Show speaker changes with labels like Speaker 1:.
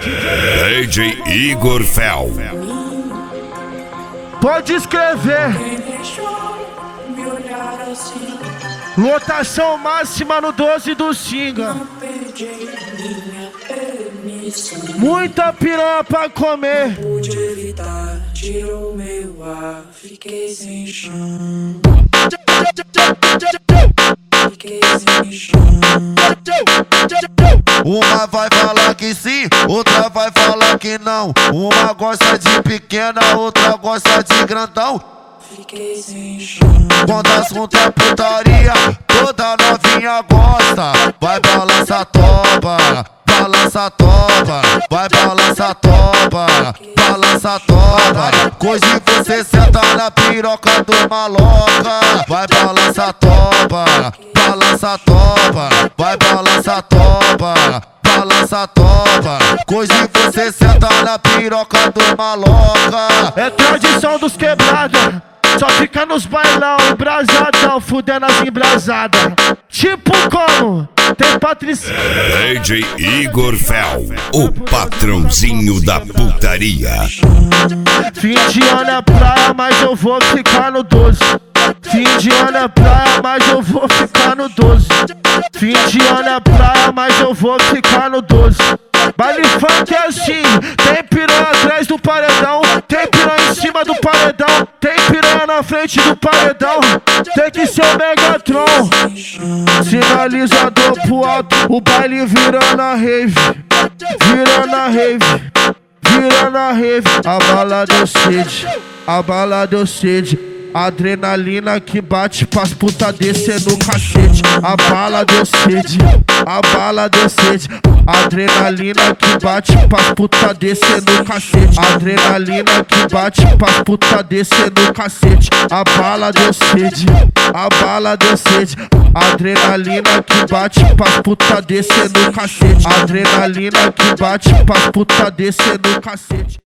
Speaker 1: DJ Igor Fel.
Speaker 2: Pode escrever. Lotação máxima no 12 do Xinga. Muita piranha pra comer.
Speaker 3: Pude evitar, tirou meu ar, fiquei sem chão. Fiquei sem chão.
Speaker 4: Uma vai falar que sim, outra vai falar que não. Uma gosta de pequena, outra gosta de grandão.
Speaker 3: Fiquei sem chão.
Speaker 4: Quando assunto é putaria, toda novinha gosta. Vai balança toba, balança toba, vai balança toba, balança toba. Hoje você senta na piroca do maloca. Vai balança toba, balança toba, vai balança toba, balança toba. Hoje você senta na piroca do maloca.
Speaker 2: É tradição dos quebrados. Só fica nos bailão, embrasadão, fudendo as embrasadas. Tipo como? Tem Patrícia.
Speaker 1: DJ Igor Fel, o patrãozinho da putaria.
Speaker 2: Fim de ano é praia, mas eu vou ficar no 12. Fim de ano é praia, mas eu vou ficar no 12. Fim de ano é praia, mas eu vou ficar no 12. Baile funk é assim, tem piranha atrás do paredão, tem piranha em cima do paredão, tem piranha na frente do paredão, tem que ser o Megatron. Sinalizador pro alto, o baile vira na rave, vira na rave, vira na rave. A bala deu sede, a bala deu sede. Adrenalina que bate pras puta descer no cacete. A bala deu sede, a bala deu sede. Adrenalina que bate pras puta descer no cacete. Adrenalina que bate pras puta descer no cacete. A bala deu sede, a bala deu sede. Adrenalina que bate pras puta descer no cacete. Adrenalina que bate pras puta descer no cacete.